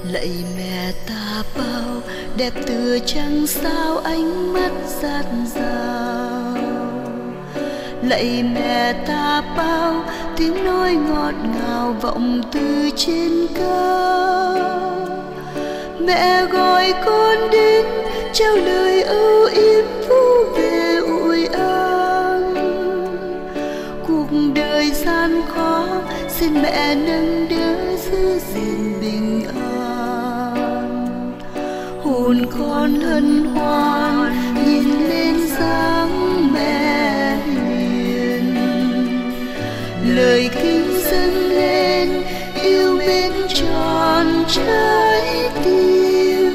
Lạy mẹ ta bao đẹp tựa trăng sao ánh mắt dạt dào. Lạy mẹ ta bao tiếng nói ngọt ngào vọng từ trên cao. Mẹ gọi con đến trao lời âu yếm vu về ủi an. Cuộc đời gian khó xin mẹ nâng đỡ giữ gìn bình an. Hồn con hân hoan nhìn lên dáng mẹ hiền. Lời kinh dâng lên yêu mến tròn trái tim.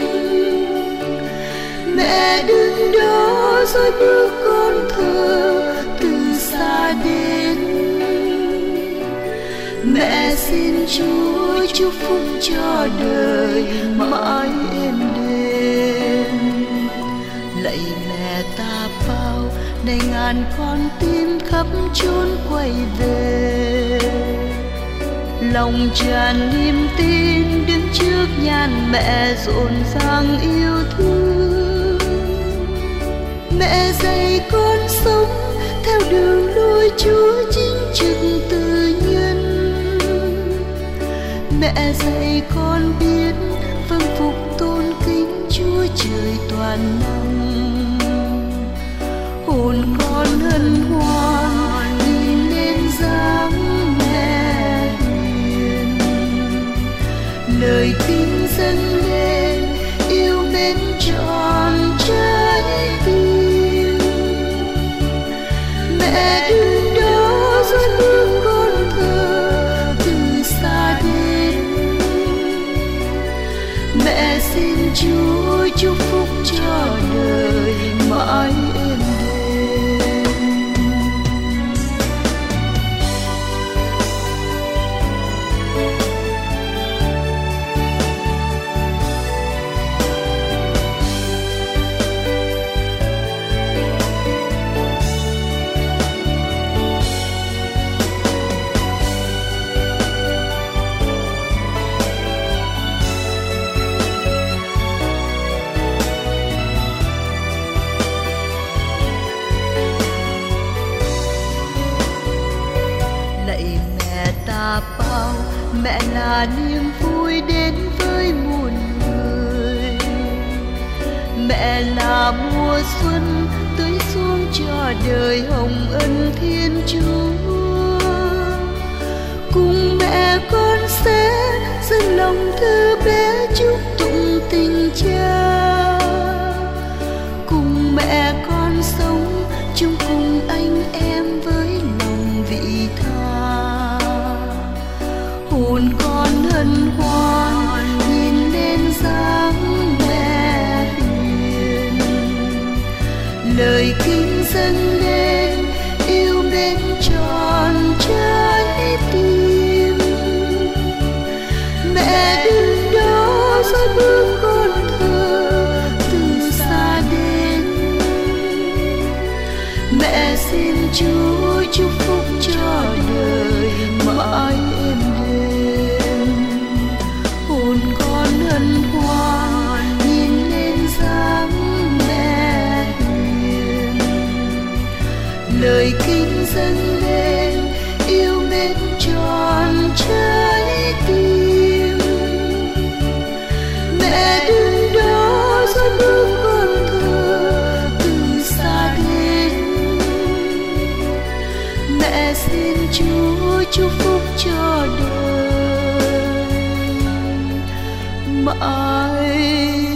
Mẹ đứng đó rồi bước con thơ từ xa đến. Mẹ xin Chúa chúc phúc cho đời mãi êm đềm. Lạy mẹ ta bao này ngàn con tim khắp chốn quay về. Lòng tràn niềm tin đứng trước nhan mẹ rộn ràng yêu thương. Mẹ dạy con sống theo đường lối Chúa chính trực tự nhân. Mẹ dạy con biết vâng phục tôn kính Chúa trời toàn năng. Hồn con hân hoan nhìn lên dáng mẹ hiền. Lời kinh dâng lên yêu mến tròn trái tim. Mẹ đứng đó rồi bước con thơ từ xa đến. Mẹ xin Chúa chúc phúc cho đời mãi êm đềm. Bao mẹ là niềm vui đến với muôn người. Mẹ là mùa xuân tưới xuống cho đời hồng ân Thiên Chúa. Cùng mẹ con sẽ dâng lòng thư bé chúc tụng tình cha. Cùng mẹ con sống chung cùng anh em với lòng vị tha. Hồn con hân hoan nhìn lên dáng mẹ hiền. Lời kinh dâng lên yêu mến tròn trái tim. Mẹ đứng đó rồi bước con thơ từ xa đến. Mẹ xin Chúa chúc phúc cho đời mãi êm đềm. Hồn con hân hoan nhìn lên dáng mẹ hiền. Lời kinh dâng lên yêu mến tròn trái tim. Mẹ đứng đó rồi bước con thơ từ xa đến. Mẹ xin Chúa chúc phúc cho đời mãi